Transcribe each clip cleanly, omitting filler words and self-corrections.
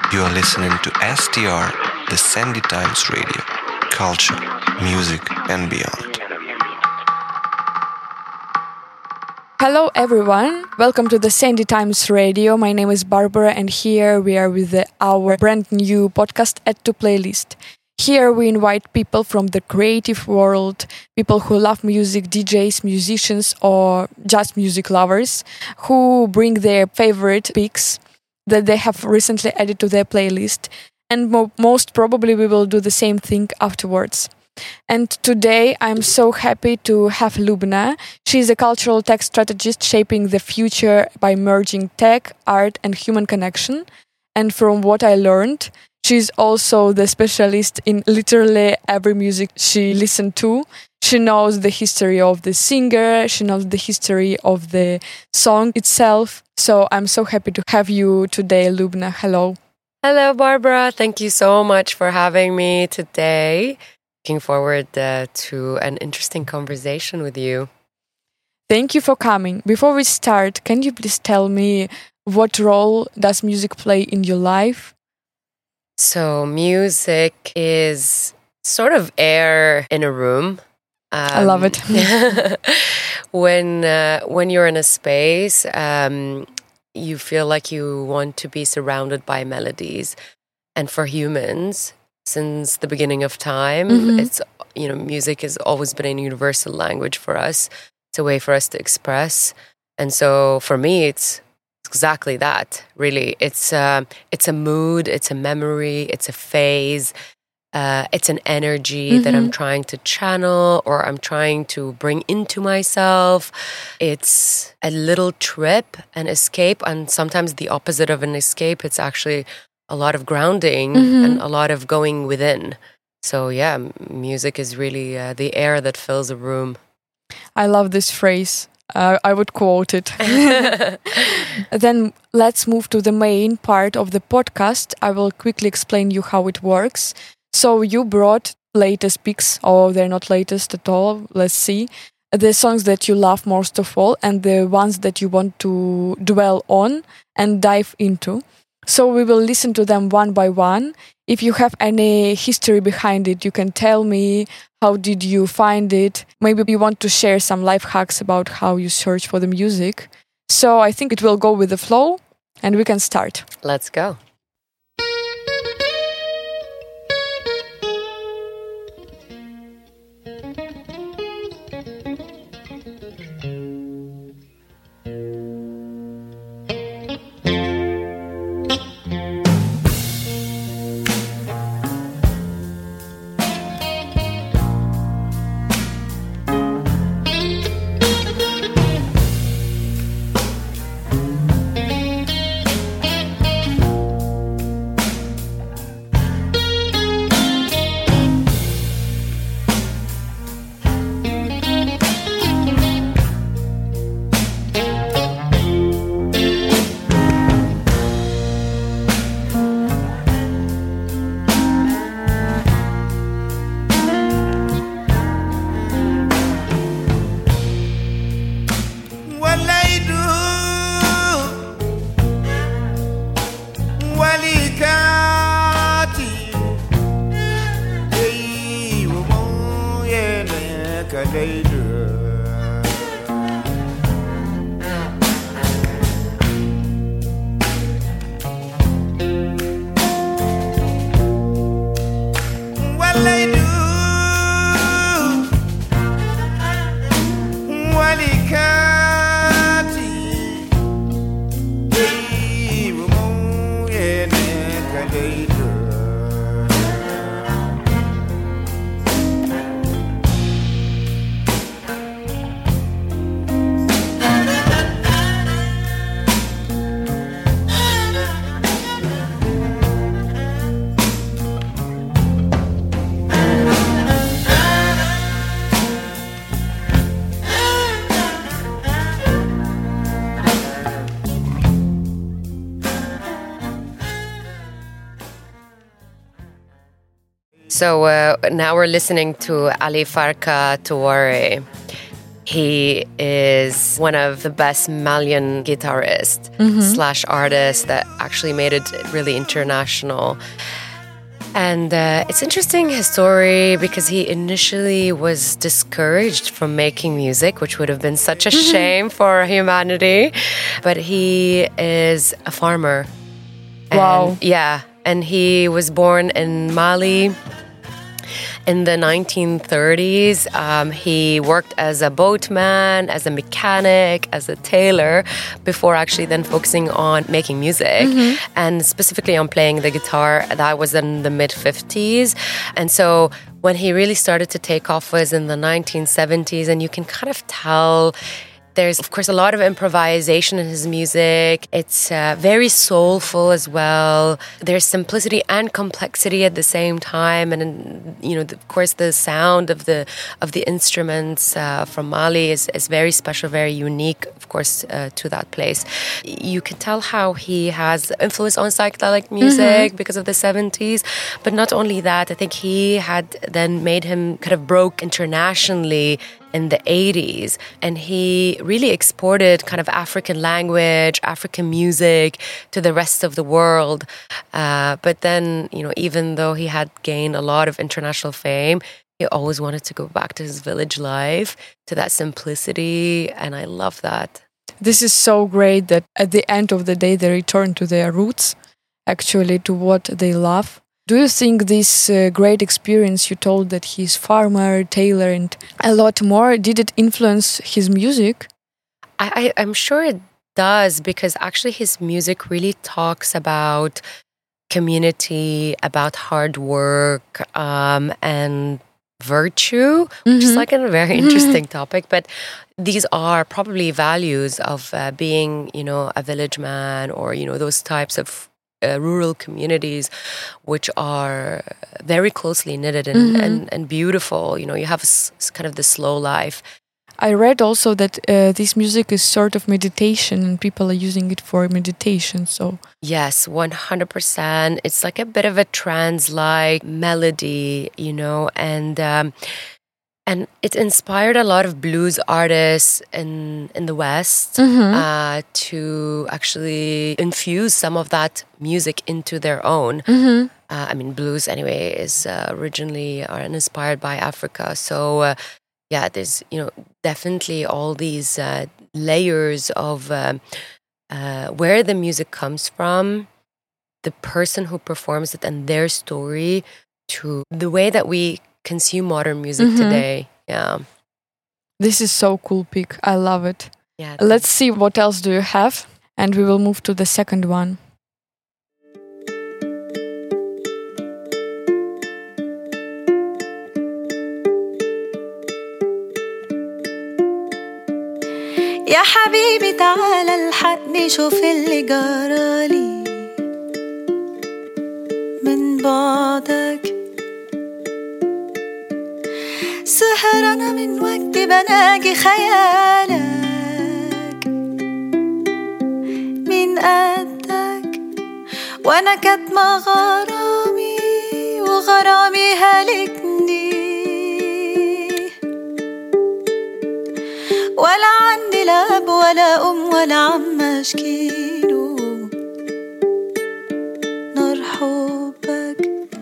You are listening to STR, the Sandy Times Radio. Culture, music, and beyond. Hello everyone, welcome to the Sandy Times Radio. My name is Barbara and here we are with our brand new podcast Add to Playlist. Here we invite people from the creative world, people who love music, DJs, musicians or just music lovers who bring their favorite picks that they have recently added to their playlist. And most probably we will do the same thing afterwards. And today I'm so happy to have Lubna. She's a cultural tech strategist shaping the future by merging tech, art and human connection. And from what I learned, she's also the specialist in literally every music she listened to. She knows the history of the singer, she knows the history of the song itself. So I'm so happy to have you today, Lubna. Hello. Hello, Barbara. Thank you so much for having me today. Looking forward to an interesting conversation with you. Thank you for coming. Before we start, can you please tell me what role does music play in your life? So music is sort of air in a room. I love it. When you're in a space, you feel like you want to be surrounded by melodies. And for humans, since the beginning of time, it's music has always been a universal language for us. It's a way for us to express. And so for me, it's exactly that, really. It's a mood, it's a memory, it's a phase, it's an energy that I'm trying to channel or I'm trying to bring into myself. It's a little trip, an escape, and sometimes the opposite of an escape. It's actually a lot of grounding and a lot of going within. So yeah, music is really the air that fills a room. I love this phrase. I would quote it. Then let's move to the main part of the podcast. I will quickly explain you how it works. So you brought latest picks, or they're not latest at all. Let's see. The songs that you love most of all and the ones that you want to dwell on and dive into. So we will listen to them one by one. If you have any history behind it, you can tell me how did you find it. Maybe you want to share some life hacks about how you search for the music. So I think it will go with the flow and we can start. Let's go. So now we're listening to Ali Farka Touare. He is one of the best Malian guitarists / artists that actually made it really international. And it's interesting, his story, because he initially was discouraged from making music, which would have been such a shame for humanity. But he is a farmer. Wow. Yeah. And he was born in Mali in the 1930s. He worked as a boatman, as a mechanic, as a tailor, before actually then focusing on making music and specifically on playing the guitar. That was in the mid-50s. And so when he really started to take off was in the 1970s, and you can kind of tell there's, of course, a lot of improvisation in his music. It's very soulful as well. There's simplicity and complexity at the same time. And, you know, of course, the sound of the instruments from Mali is very special, very unique, of course, to that place. You can tell how he has influence on psychedelic music because of the 70s. But not only that, I think he had then made him kind of broke internationally in the 80s, and he really exported kind of African language, African music to the rest of the world. But then, you know, even though he had gained a lot of international fame, he always wanted to go back to his village life, to that simplicity, and I love that. This is so great that at the end of the day they return to their roots, actually to what they love. Do you think this great experience you told that he's farmer, tailor, and a lot more, did it influence his music? I'm sure it does, because actually his music really talks about community, about hard work, and virtue, which is like a very interesting topic. But these are probably values of being, you know, a village man, or, you know, those types of rural communities, which are very closely knitted and beautiful. You know, you have kind of the slow life. I read also that this music is sort of meditation, and people are using it for meditation. So yes, 100%. It's like a bit of a trance-like melody, you know, and it inspired a lot of blues artists in the West to actually infuse some of that music into their own. I mean, blues anyway is originally inspired by Africa. So yeah, there's, you know, definitely all these layers of where the music comes from, the person who performs it and their story, to the way that we consume modern music today. Yeah. This is so cool, pick. I love it. Yeah. Let's see what else do you have, and we will move to the second one. يا حبيبي تعال الحقني شوف اللي جرالي من بعدك، سهرانة من وقتي بناجي خيالك من قدك، وانا كاتمة غرامي وغرامي هلكني، ولا عندي لا أب ولا أم ولا عم أشكيله نار حبك.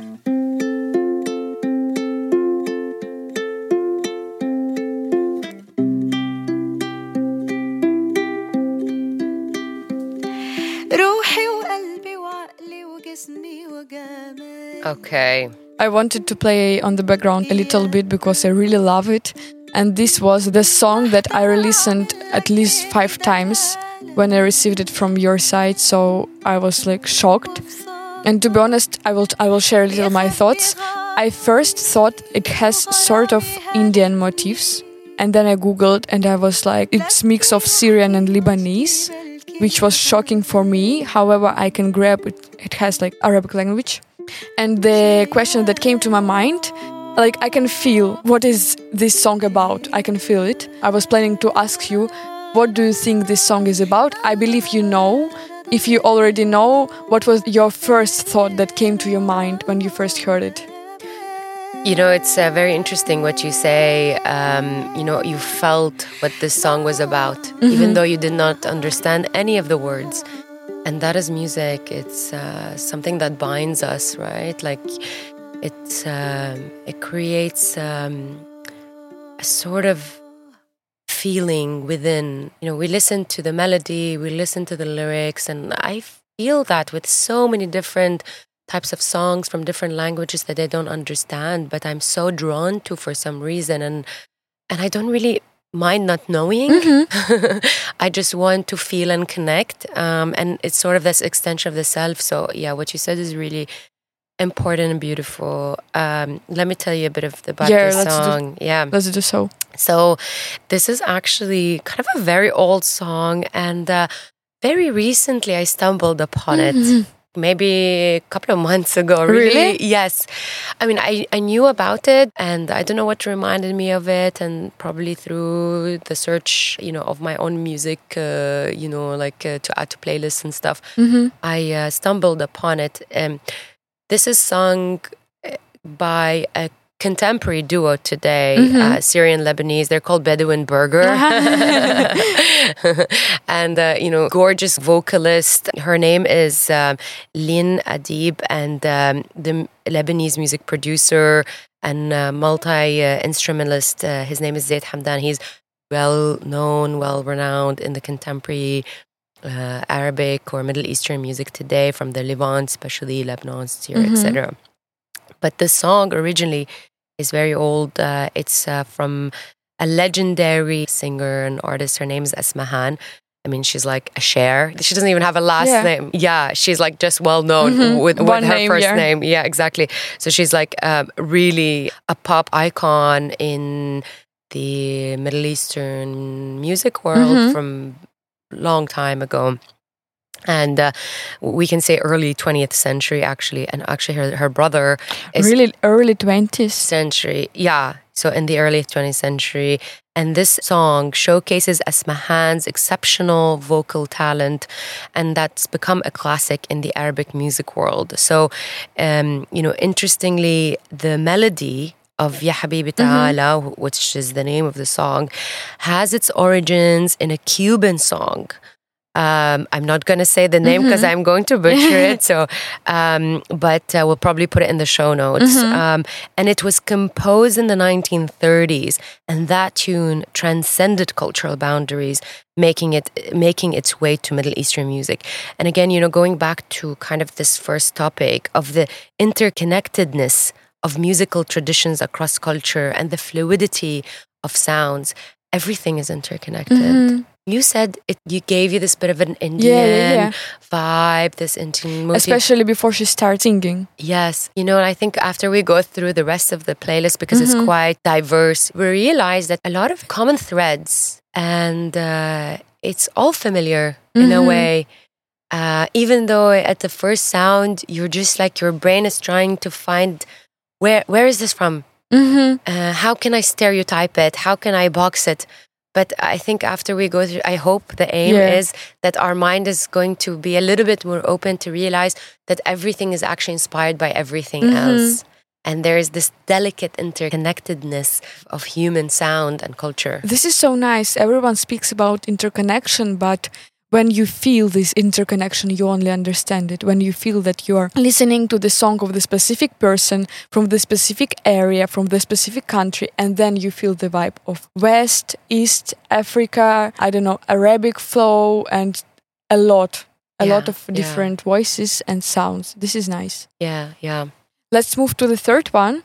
روحي وقلبي وعقلي وجسمي وجمالي. Okay. I wanted to play on the background a little bit because I really love it. And this was the song that I re-listened at least 5 times when I received it from your side. So I was like shocked. And to be honest, I will share a little my thoughts. I first thought it has sort of Indian motifs. And then I Googled and I was like, it's mix of Syrian and Lebanese, which was shocking for me. However, I can grab it. It has like Arabic language. And the question that came to my mind, like I can feel what is this song about. I can feel it. I was planning to ask you, what do you think this song is about? I believe you know. If you already know, what was your first thought that came to your mind when you first heard it? You know, it's very interesting what you say. You know, you felt what this song was about, even though you did not understand any of the words. And that is music. It's something that binds us, right? Like it creates a sort of feeling within. You know, we listen to the melody, we listen to the lyrics, and I feel that with so many different types of songs from different languages that I don't understand, but I'm so drawn to for some reason, and I don't really mind not knowing. I just want to feel and connect, and it's sort of this extension of the self. So yeah, what you said is really important and beautiful. Let me tell you a bit about the song. Let's do so. So this is actually kind of a very old song, and very recently I stumbled upon it. Maybe a couple of months ago. Really? Yes. I mean, I knew about it, and I don't know what reminded me of it, and probably through the search, you know, of my own music, you know, like to add to playlists and stuff, I stumbled upon it. This is sung by a contemporary duo today, Syrian Lebanese. They're called Bedouin Burger. And, you know, gorgeous vocalist. Her name is Lin Adib, and the Lebanese music producer and multi-instrumentalist. His name is Zaid Hamdan. He's well-known, well-renowned in the contemporary Arabic or Middle Eastern music today, from the Levant, especially Lebanon, Syria, etc. But the song originally is very old. It's from a legendary singer and artist. Her name is Asmahan. I mean, she's like a Cher. She doesn't even have a last name. Yeah, she's like just well known with her name, first name. Yeah, exactly. So she's like really a pop icon in the Middle Eastern music world from a long time ago. And we can say early 20th century, actually. And actually her brother is... Really early 20th century. Yeah. So in the early 20th century. And this song showcases Asmahan's exceptional vocal talent. And that's become a classic in the Arabic music world. So, you know, interestingly, the melody of Ya Habibi Ta'ala, which is the name of the song, has its origins in a Cuban song. I'm not going to say the name because I'm going to butcher it. So, but we'll probably put it in the show notes. And it was composed in the 1930s, and that tune transcended cultural boundaries, making its way to Middle Eastern music. And again, you know, going back to kind of this first topic of the interconnectedness of musical traditions across culture and the fluidity of sounds, everything is interconnected. You said you gave you this bit of an Indian vibe, this Indian motif. Especially before she starts singing. Yes. You know, and I think after we go through the rest of the playlist, because it's quite diverse, we realize that a lot of common threads, and it's all familiar in a way. Even though at the first sound, you're just like, your brain is trying to find, where is this from? How can I stereotype it? How can I box it? But I think after we go through, I hope the aim is that our mind is going to be a little bit more open to realize that everything is actually inspired by everything else. And there is this delicate interconnectedness of human sound and culture. This is so nice. Everyone speaks about interconnection, but when you feel this interconnection, you only understand it. When you feel that you are listening to the song of the specific person from the specific area, from the specific country, and then you feel the vibe of West, East, Africa, I don't know, Arabic flow, and a lot of different voices and sounds. This is nice. Yeah. Let's move to the third one.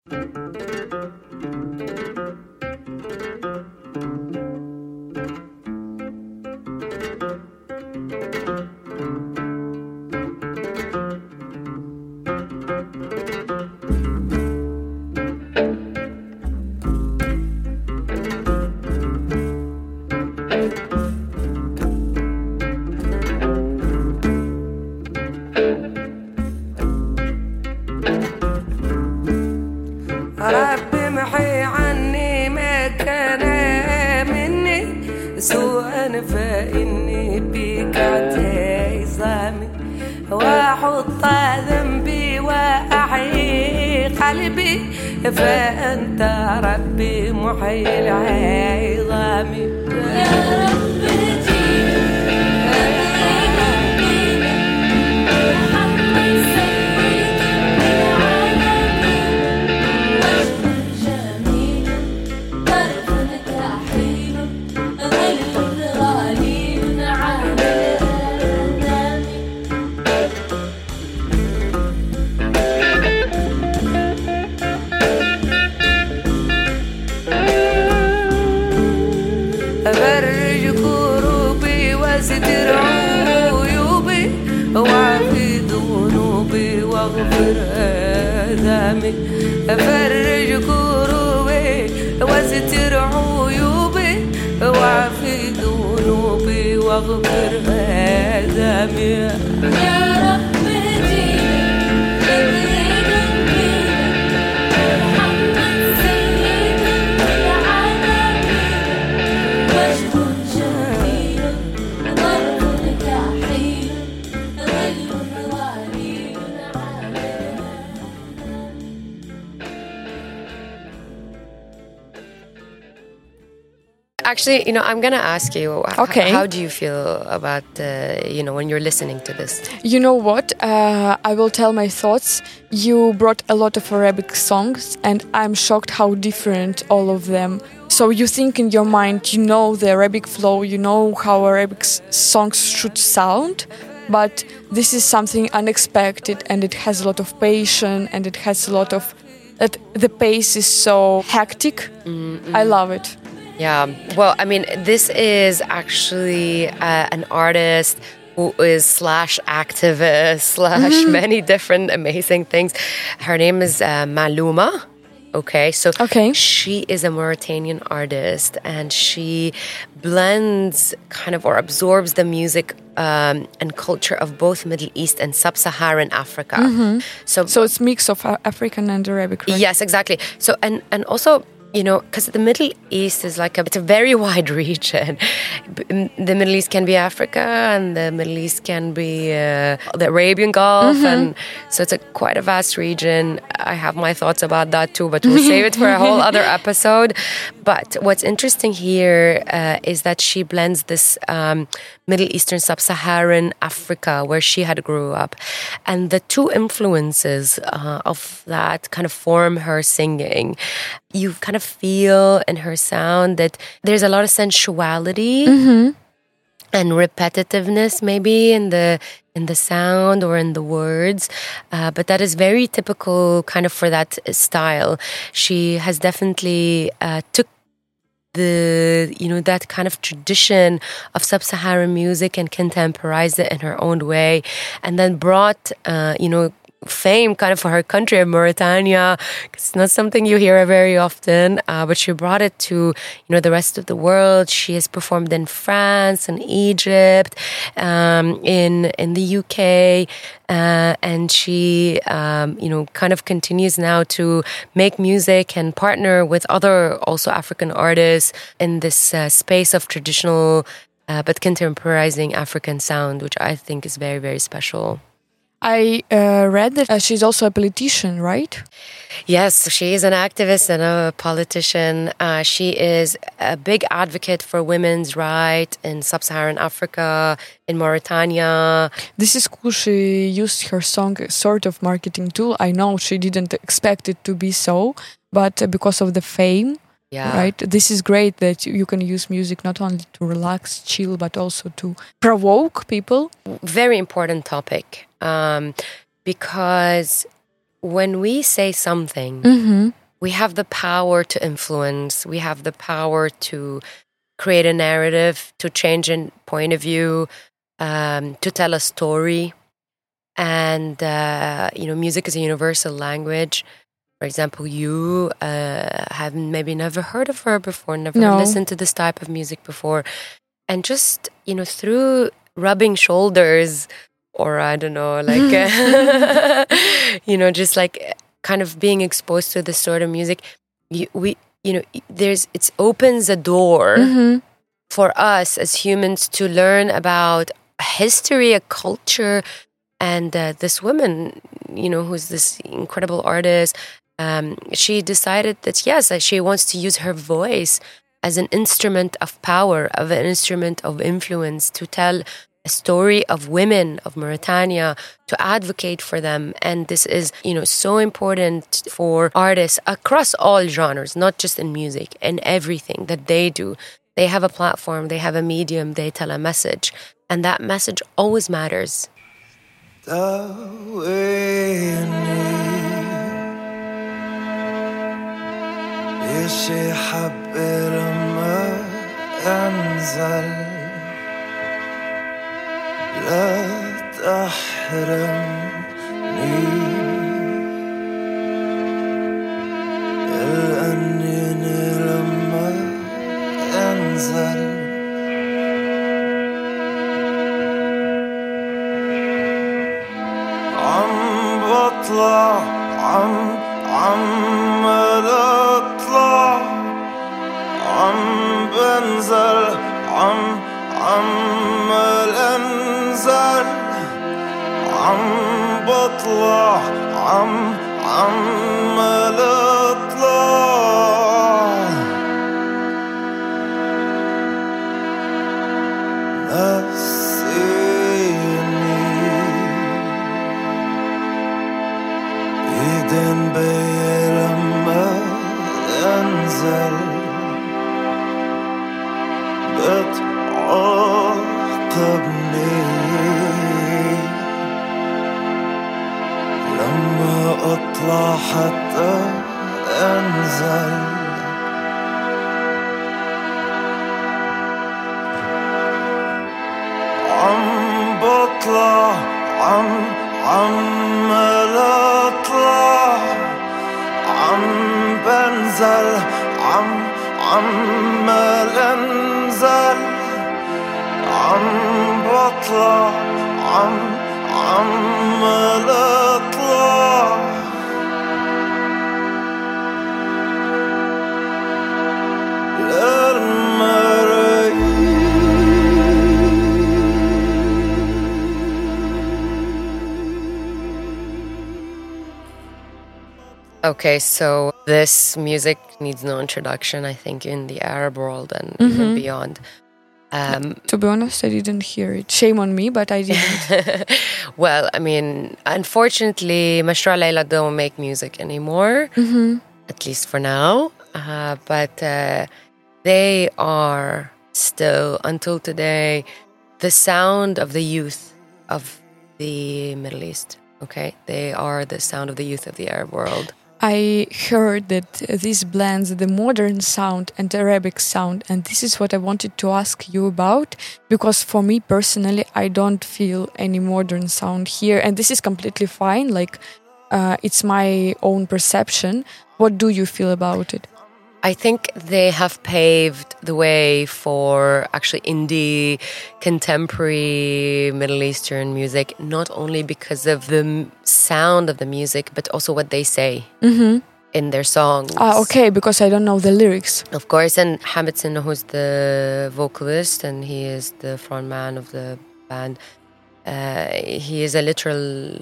ربي محي عني ما كان مني سوءا فإني بك اعتصامي وأحط ذنبي وأحيي قلبي فأنت ربي محيي العظام يا رب أفرج كروبي وستر عيوبي وعفي ذنوبي واغفر آثامي أفرج كروبي وستر عيوبي وعفي ذنوبي واغفر آثامي يا رب Actually, I'm going to ask you, Okay. how do you feel about, when you're listening to this? You know what? I will tell my thoughts. You brought a lot of Arabic songs, and I'm shocked how different all of them. So you think in your mind, you know the Arabic flow, you know how Arabic songs should sound, but this is something unexpected, and it has a lot of passion, and it has a lot of... the pace is so hectic. Mm-hmm. I love it. Yeah, well, I mean, this is actually an artist who is /activist / many different amazing things. Her name is Maluma. Okay, so she is a Mauritanian artist, and she blends kind of or absorbs the music and culture of both Middle East and Sub-Saharan Africa. Mm-hmm. So it's mix of African and Arabic, right? Yes, exactly. So and also, because the Middle East is it's a very wide region. The Middle East can be Africa, and the Middle East can be the Arabian Gulf, and so it's quite a vast region. I have my thoughts about that too, but we'll save it for a whole other episode. But what's interesting here is that she blends this Middle Eastern, Sub-Saharan Africa, where she had grew up, and the two influences of that kind of form her singing. You kind of feel in her sound that there's a lot of sensuality and repetitiveness, maybe in the sound or in the words, but that is very typical kind of for that style. She has definitely took that kind of tradition of Sub-Saharan music and contemporized it in her own way, and then brought fame kind of for her country of Mauritania. It's not something you hear very often, but she brought it to the rest of the world. She has performed in France and Egypt, in the UK, and she kind of continues now to make music and partner with other also African artists in this space of traditional but contemporizing African sound, which I think is very, very special. I read that she's also a politician, right? Yes, she is an activist and a politician. She is a big advocate for women's rights in Sub-Saharan Africa, in Mauritania. This is cool. She used her song as sort of marketing tool. I know she didn't expect it to be so, but because of the fame, right? This is great that you can use music not only to relax, chill, but also to provoke people. Very important topic. Because when we say something, we have the power to influence, we have the power to create a narrative, to change a point of view, to tell a story. And, music is a universal language. For example, you have maybe never heard of her before, never listened to this type of music before. And just, through rubbing shoulders, or I don't know, just kind of being exposed to this sort of music, it opens a door for us as humans to learn about a history, a culture, and this woman, who's this incredible artist, she decided that, yes, that she wants to use her voice as an instrument of power, of an instrument of influence, to tell a story of women of Mauritania, to advocate for them. And this is, so important for artists across all genres, not just in music, and everything that they do. They have a platform, they have a medium, they tell a message, and that message always matters. لا تحرمني الأنيني لما أنزل عم بطلع عمال أطلع عم بنزل عمال أنزل عم بطلع عمال أطلع نسيني إيدين بي لما أنزل بتعاقبني لما أطلع حتى أنزل عم بطلع عمال أطلع عم بنزل عمال أنزل عم بطلع عمال أطلع Okay, so this music needs no introduction, I think, in the Arab world and even beyond. To be honest, I didn't hear it. Shame on me, but I didn't. Well, I mean, unfortunately, Mashra Layla don't make music anymore, at least for now. But they are still, until today, the sound of the youth of the Middle East. Okay, they are the sound of the youth of the Arab world. I heard that this blends the modern sound and Arabic sound, and this is what I wanted to ask you about, because for me personally, I don't feel any modern sound here, and this is completely fine, like it's my own perception. What do you feel about it? I think they have paved the way for actually indie, contemporary Middle Eastern music, not only because of the sound of the music, but also what they say in their songs. Okay, because I don't know the lyrics. Of course, and Hamid Sinno, who's the vocalist, and he is the frontman of the band, he is a literal,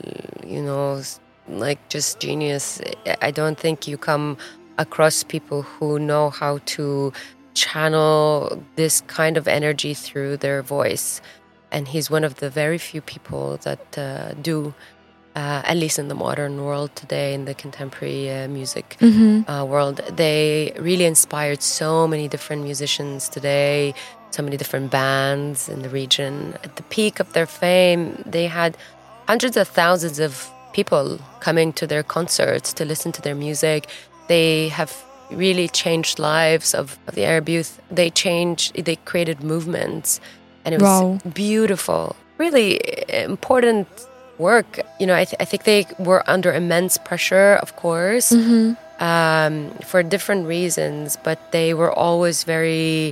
like just genius. I don't think you come across people who know how to channel this kind of energy through their voice. And he's one of the very few people that do, at least in the modern world today, in the contemporary music world. They really inspired so many different musicians today, so many different bands in the region. At the peak of their fame, they had hundreds of thousands of people coming to their concerts to listen to their music. They have really changed lives of the Arab youth. They created movements, and it was beautiful, really important work. I think they were under immense pressure, of course, for different reasons, but they were always very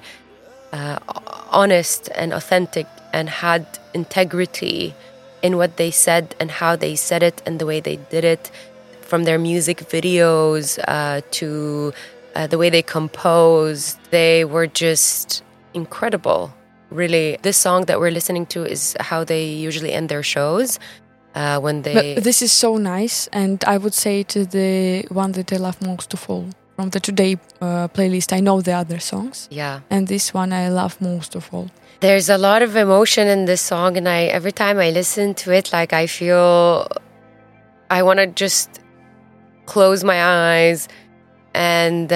honest and authentic and had integrity in what they said and how they said it and the way they did it. From their music videos to the way they composed, they were just incredible. Really, this song that we're listening to is how they usually end their shows. when they... But this is so nice, and I would say it is the one that I love most of all. From the Today playlist, I know the other songs. Yeah. And this one I love most of all. There's a lot of emotion in this song, and every time I listen to it, like I feel I want to just close my eyes and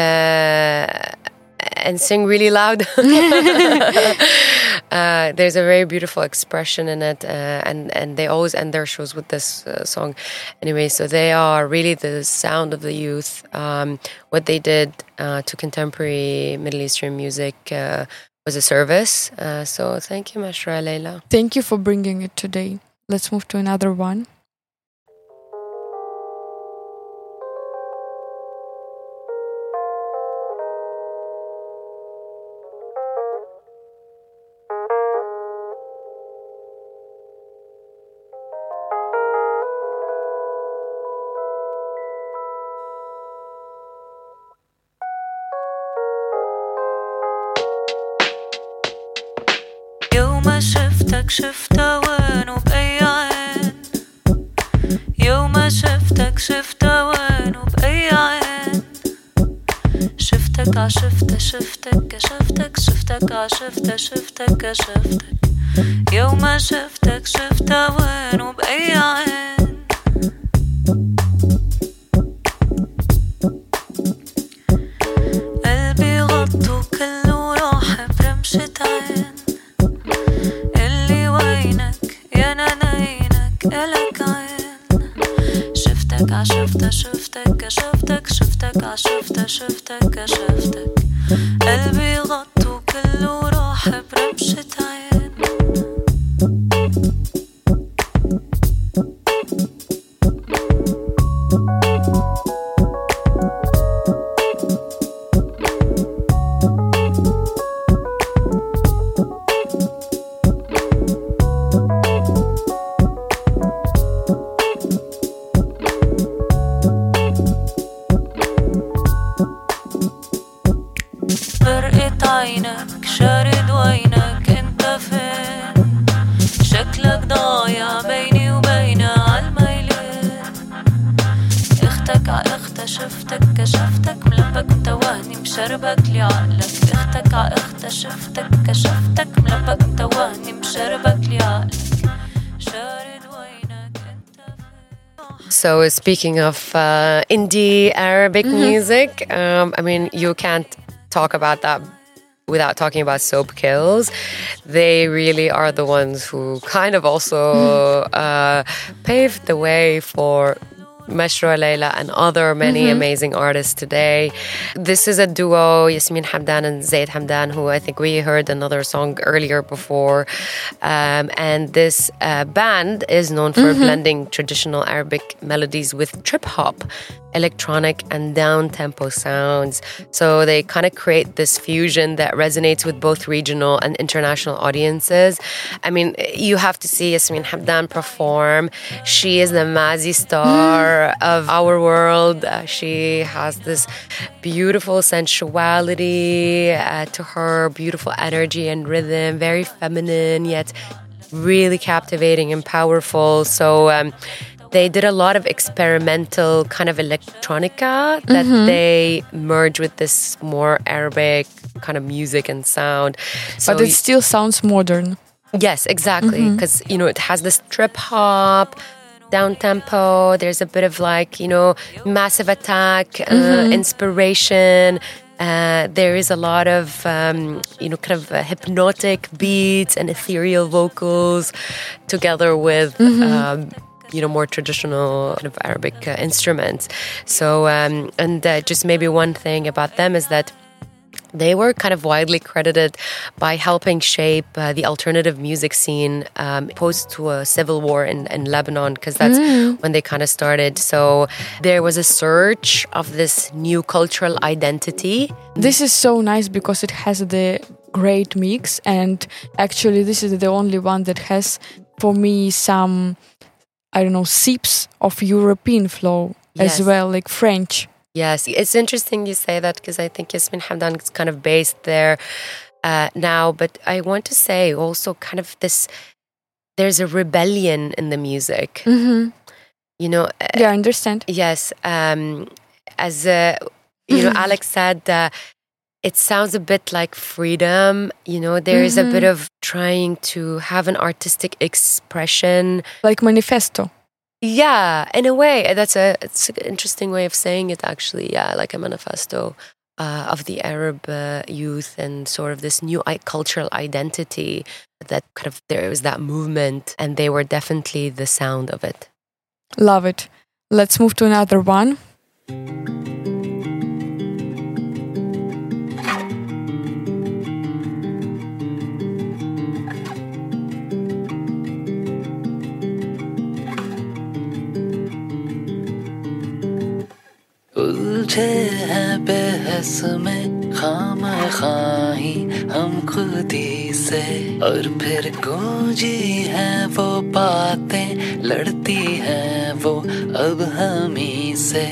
sing really loud. There's a very beautiful expression in it, and they always end their shows with this song. Anyway, so they are really the sound of the youth. What they did to contemporary Middle Eastern music was a service. So thank you, Mashra Leila. Thank you for bringing it today. Let's move to another one. شفتها وين وبأي عين يوم شفتها وين وبأي عين شفتك يوم شفتها وين وبأي عين قلبي غطوا كله راح برمشة عين إلك عين شفتك قلبي غطوا كله راح برمشة عين So speaking of indie Arabic music, I mean, you can't talk about that without talking about Soap Kills. They really are the ones who kind of also paved the way for Mashra Leila and other many amazing artists today. This is a duo, Yasmin Hamdan and Zaid Hamdan, who I think we heard another song earlier before. And this band is known for blending traditional Arabic melodies with trip-hop, electronic and down-tempo sounds. So they kind of create this fusion that resonates with both regional and international audiences. I mean, you have to see Yasmin Hamdan perform. She is the Mazi star of our world. She has this beautiful sensuality to her, beautiful energy and rhythm, very feminine yet really captivating and powerful. So they did a lot of experimental kind of electronica that they merge with this more Arabic kind of music and sound. So but it still sounds modern. Yes, exactly. Because, you know, it has this trip hop, down tempo. There's a bit of like, you know, Massive Attack, inspiration. There is a lot of, you know, kind of hypnotic beats and ethereal vocals together with you know, more traditional kind of Arabic instruments. So, and just maybe one thing about them is that they were kind of widely credited by helping shape the alternative music scene post to a civil war in Lebanon, because that's when they kind of started. So there was a search of this new cultural identity. This is so nice because it has the great mix, and actually this is the only one that has, for me, some, I don't know, seeps of European flow as well, like French. Yes, it's interesting you say that, because I think Yasmin Hamdan is kind of based there now. But I want to say also kind of this there's a rebellion in the music. Mm-hmm. You know, Yeah, I understand. yes. As you know, Alex said, it sounds a bit like freedom. You know, there is a bit of trying to have an artistic expression. Like manifesto. Yeah, in a way, it's an interesting way of saying it. Actually, yeah, like a manifesto of the Arab youth and sort of this new cultural identity. That kind of there was that movement, and they were definitely the sound of it. Love it. Let's move to another one. उलझे हैं बहस में खामखाही हम खुद ही से और फिर गूंजी हैं वो बातें लड़ती हैं वो अब हम ही से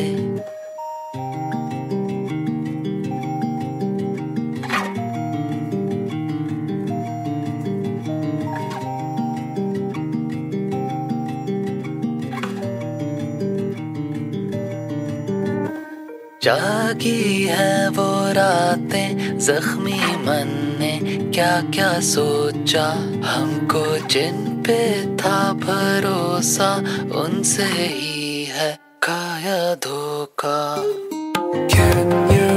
जागी है वो रातें जख्मी मन ने क्या क्या सोचा हमको जिन पे था भरोसा उनसे ही है खाया धोखा Can you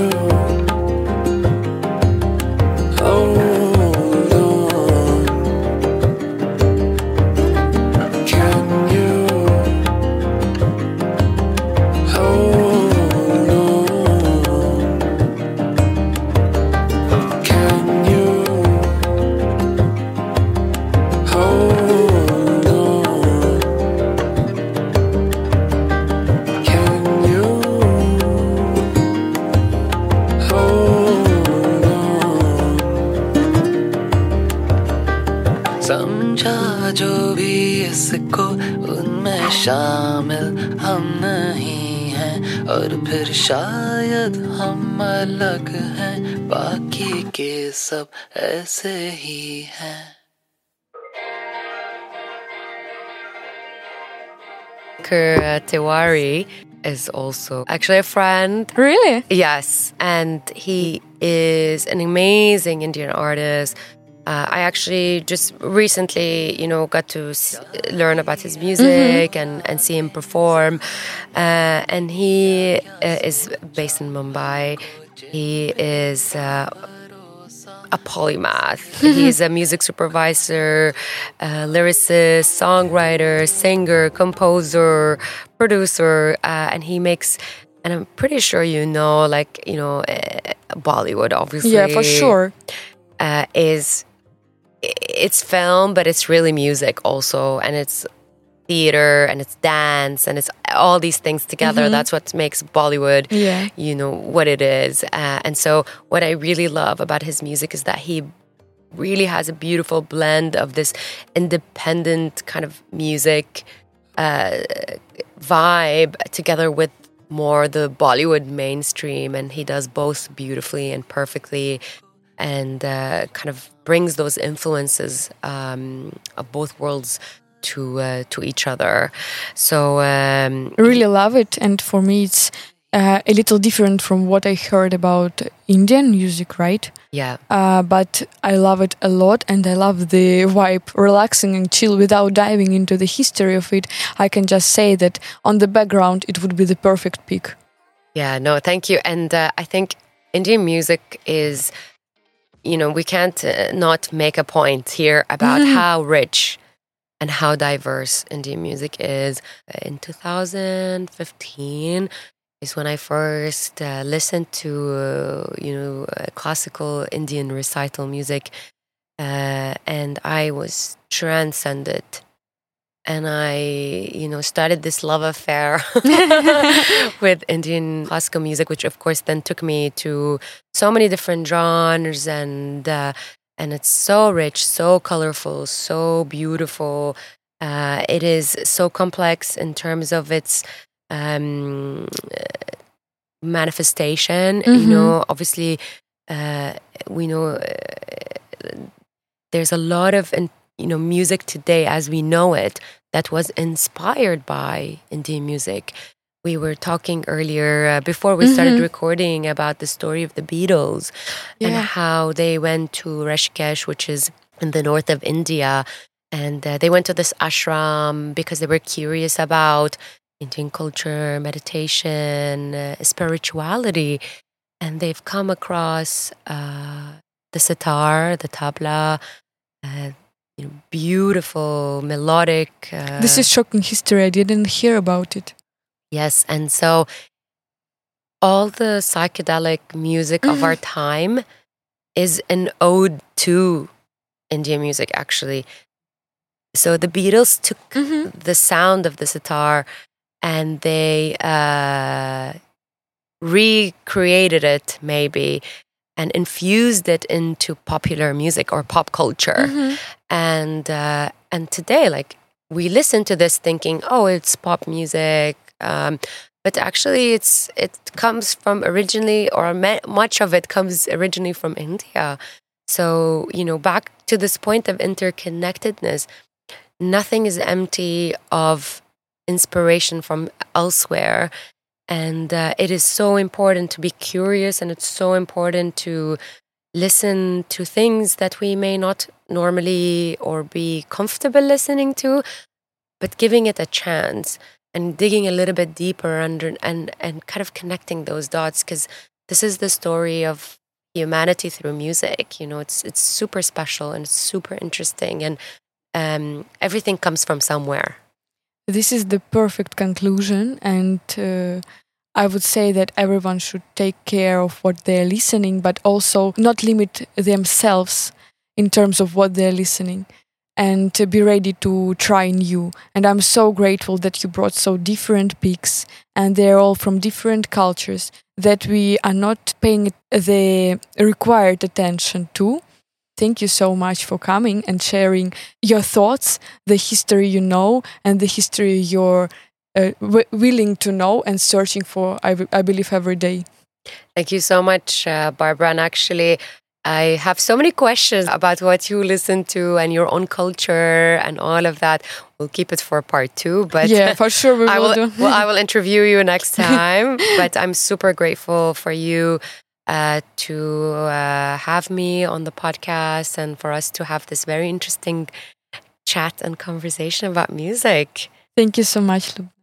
hold on? Can you hold समझा जो भी इसको उनमें शामिल हम नहीं हैं और फिर शायद हम अलग हैं बाकी के सब ऐसे ही हैं Tiwari is also actually a friend. Really? Yes, and he is an amazing Indian artist. I actually just recently, got to learn about his music and see him perform. And he is based in Mumbai. He is a polymath. He's a music supervisor, lyricist, songwriter, singer, composer, producer, and he makes, and I'm pretty sure Bollywood, obviously. Yeah, for sure. It's film, but it's really music also, and it's theater, and it's dance, and it's all these things together. That's what makes Bollywood, what it is. And so what I really love about his music is that he really has a beautiful blend of this independent kind of music vibe together with more the Bollywood mainstream, and he does both beautifully and perfectly, and kind of brings those influences of both worlds to each other. So really love it, and for me it's a little different from what I heard about Indian music, right? Yeah. But I love it a lot, and I love the vibe, relaxing and chill without diving into the history of it. I can just say that on the background it would be the perfect pick. Yeah, no, thank you. And I think Indian music is, we can't not make a point here about how rich and how diverse Indian music is. In 2015 is when I first listened to, classical Indian recital music, and I was transcended. And I, started this love affair with Indian classical music, which of course then took me to so many different genres, and it's so rich, so colorful, so beautiful. It is so complex in terms of its manifestation. Obviously, we know there's a lot of music today as we know it that was inspired by Indian music. We were talking earlier before we started recording about the story of the Beatles and how they went to Rishikesh, which is in the north of India. And they went to this ashram because they were curious about Indian culture, meditation, spirituality. And they've come across the sitar, the tabla, beautiful, melodic. This is shocking history. I didn't hear about it. Yes, and so all the psychedelic music of our time is an ode to Indian music, actually. So the Beatles took the sound of the sitar and they recreated it, maybe, and infused it into popular music or pop culture. And today, like, we listen to this thinking, oh, it's pop music. But actually, it comes from originally, or much of it comes originally from India. So, back to this point of interconnectedness, nothing is empty of inspiration from elsewhere. And it is so important to be curious, and it's so important to listen to things that we may not normally or be comfortable listening to, but giving it a chance and digging a little bit deeper under and kind of connecting those dots, because this is the story of humanity through music. It's super special and it's super interesting, and everything comes from somewhere. This is the perfect conclusion, and I would say that everyone should take care of what they're listening, but also not limit themselves in terms of what they're listening, and to be ready to try new. And I'm so grateful that you brought so different picks, and they're all from different cultures that we are not paying the required attention to. Thank you so much for coming and sharing your thoughts, the history you know, and the history you're willing to know and searching for, I believe, every day. Thank you so much, Barbara. And actually, I have so many questions about what you listen to and your own culture and all of that. We'll keep it for part 2. But yeah, for sure we will do. Well, I will interview you next time. But I'm super grateful for you to have me on the podcast and for us to have this very interesting chat and conversation about music. Thank you so much, Lubna.